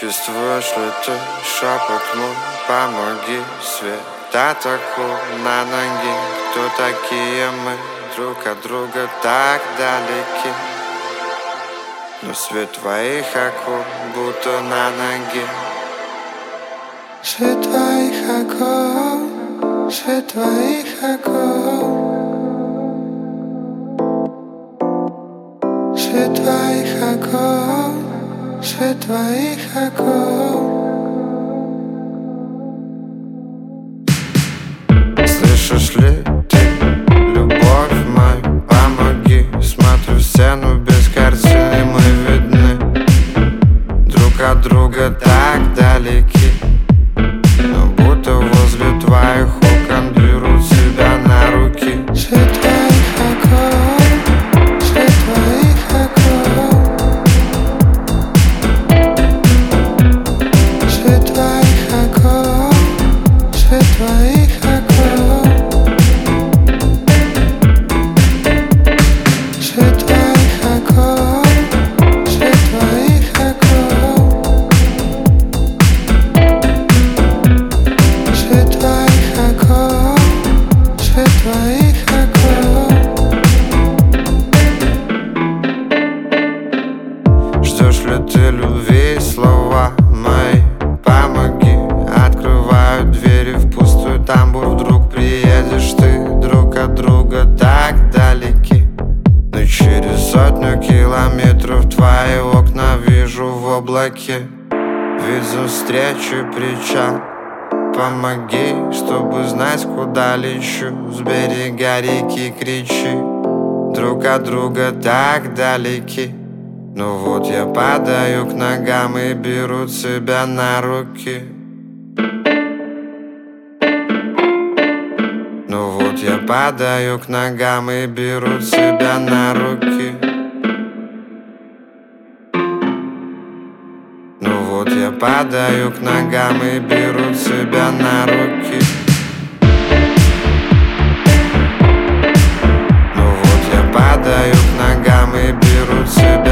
Чувствуешь ли ты шепот мой? Помоги, свет атаку на ноги. Кто такие мы? Друг от друга так далеки, но свет твоих окон будто на ноге. Свет твоих окон, свет твоих окон, свет твоих окон, свет твоих окон. Слышишь ли ты, любовь моя, помоги. Смотрю в стену без картины, мы видны друг от друга так далеки, но будто возле твоих окон берут себя на руки. Свет твоих окон, свет твоих окон, свет твоих окон, свет твоих окон, свет твоих окон, свет твоих окон, свет твоих окон, свет твоих окон. Ждешь ли ты любви, слова мои? Помоги, открываю двери в пустой тамбур. Вдруг приедешь ты, друг от друга так далеки, но через 100 километров твои окна вижу в облаке. Вижу встречу, причал. Помоги, чтобы знать, куда лечу. С берега реки кричи, друг от друга так далеки. Ну вот я падаю к ногам и беру тебя на руки. Ну вот я падаю к ногам и беру тебя на руки. Ну вот я падаю к ногам и беру тебя на руки. Ну вот я падаю к ногам и беру тебя